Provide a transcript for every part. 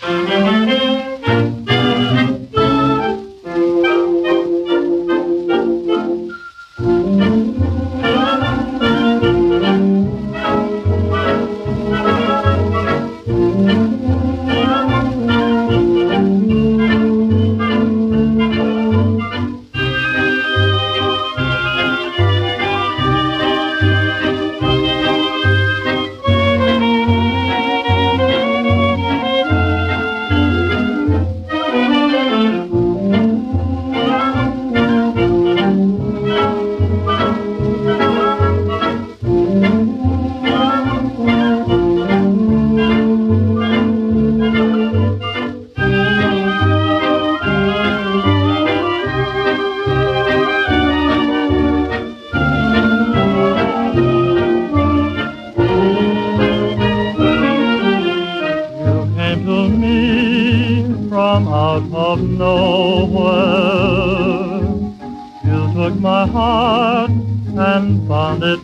To me from out of nowhere. You took my heart and found it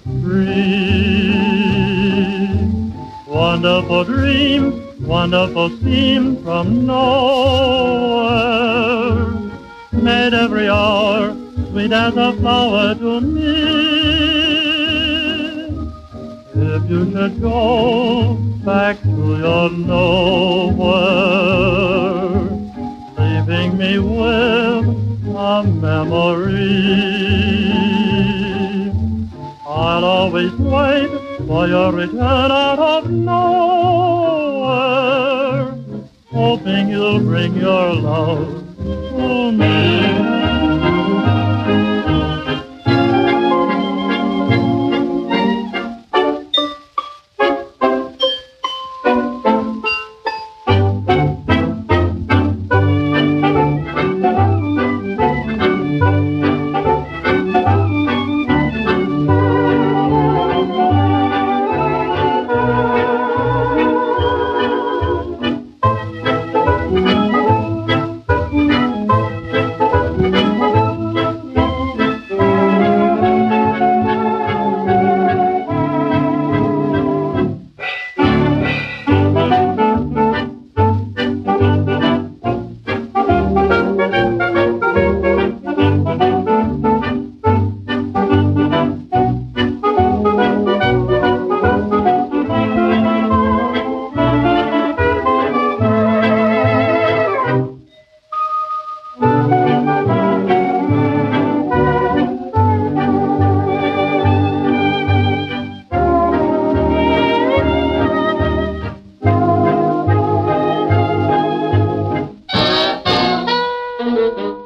free. Wonderful dream, wonderful scene from nowhere. Made every hour sweet as a flower to me. If you should go back to your nowhere, leaving me with a memory, I'll always wait for your return out of nowhere, hoping you'll bring your love to me.